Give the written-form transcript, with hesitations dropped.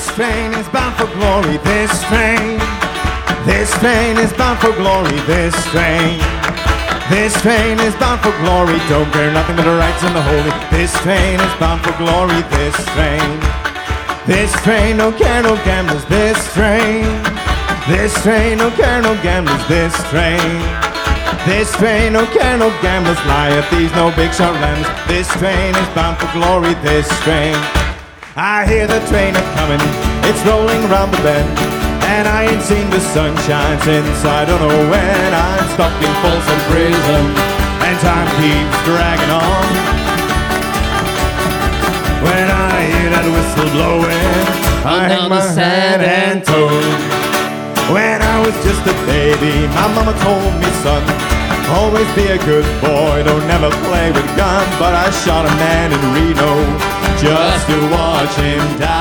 This train is bound for glory, this train. This train is bound for glory, this train. This train is bound for glory, don't care nothing but the rights and the holy. This train is bound for glory, this train. This train don't care no gamblers, this train. This train don't care no gamblers, this train. This train don't care no gamblers, liar, thieves, no big shot lambs. This train is bound for glory, this train. I hear the train a-comin', it's rolling round the bend, and I ain't seen the sunshine since I don't know when. I'm stuck in Folsom Prison, and time keeps dragging on. When I hear that whistle blowing, I hang my head and toes. When I was just a baby, my mama told me, son, always be a good boy, don't never play with guns. But I shot a man in Reno just to watch him die.